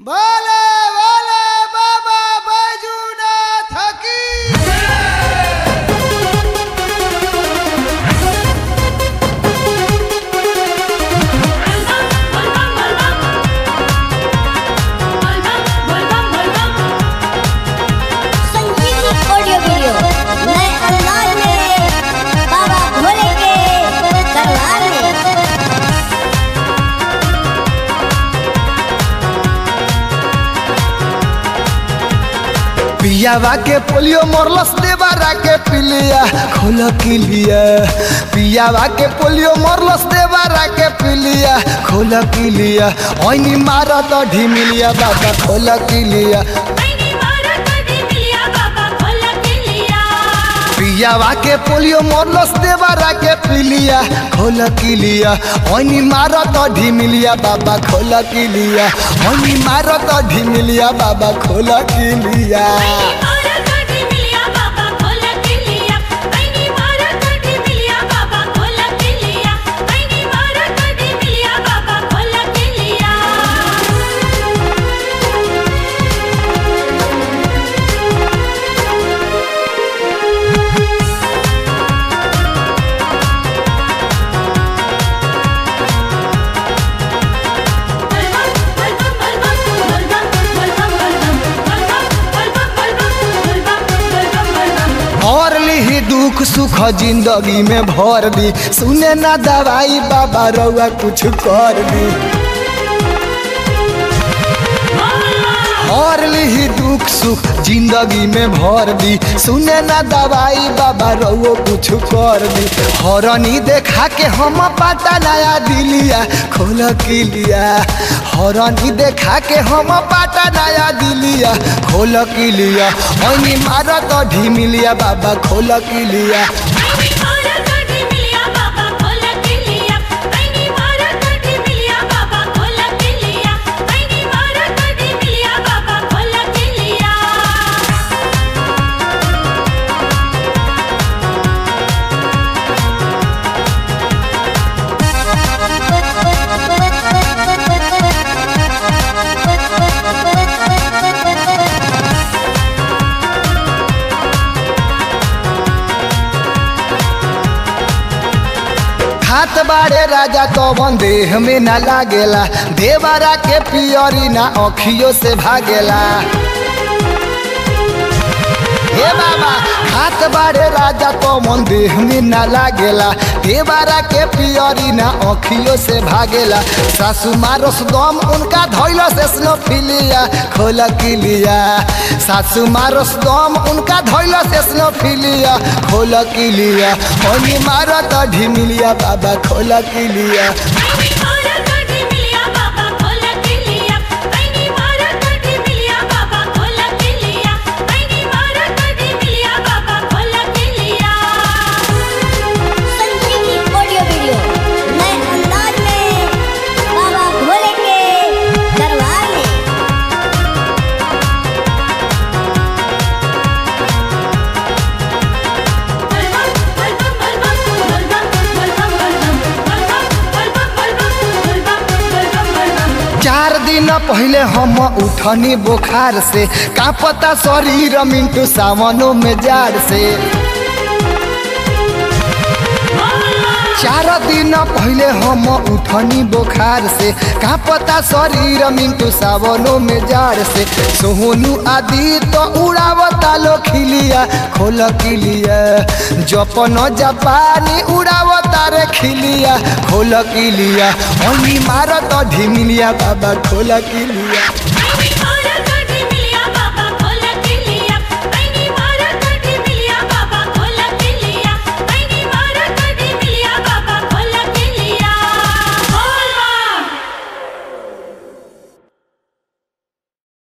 भोले भोले बाबा बैजूनाथ की संगीत ऑडियो वीडियो नए अंदाज में बाबा भोले के दरबार में। पियावा के पोलियो मोरलस देवारा के पिलिया खोल किलिया। पियावा के पोलियो मोरलस देवारा के पिलिया खोल किलिया। ओइनी मारा तो ढिमिलिया बाबा खोल किलिया। पियावा के पोलियो मोरलस देवारा के पिलिया खोल किलिया। ओइनी मारा तो ढिमिलिया बाबा खोल किलिया। ओइनी मारा तो ढिमिलिया बाबा खोल किलिया। और ली दुख सुख जिंदगी में भर दी। सुने ना दवाई बाबा रउआ कुछ कर दी। और ली दुख सुख जिंदगी में भर दी। सुने ना दवाई बाबा रउआ कुछ कर दी। हरनी देखा के हम पाटा नया दिलिया खोल किलिया। हरनी देखा के हम पाटा नया दिलिया खोल किलिया। ओइनी मारा तो ढिमिलिया बाबा खोल किलिया। हाथ बाड़े राजा तो वन देह में ना लागेला। देवारा के पियरी ना अखियों से भागेला। हे बाबा हाथ बाड़े राजा तो मन देह में ना लागेला। देवारा के पियरी ना अखियों से भागेला। सासू मारस दम उनका धैलो से स्नोफिलिया खोल किलिया। सासू मारस दम उनका धैलो से स्नोफिलिया खोल किलिया। ओनी मारो तो ढिमिलिया बाबा खोल किलिया। संगीत ऑडियो वीडियो नए अंदाज में बाबा भोले के दरबार में। चार दिन पहले हम उठनी बुखार से का पता शरीर मिंटू सावनों में जाड़ से। चार दिन पहले हम उठनी बुखार से का पता शरीर मिंटू सावनों में जाड़ से। सोहनू आदि तो उड़ावता लो खिलिया खोल किलिया। जपन जापानी उड़ावता रे खिलिया खोल किलिया। ओनी मारो तो ढिमिलिया बाबा खोल किलिया।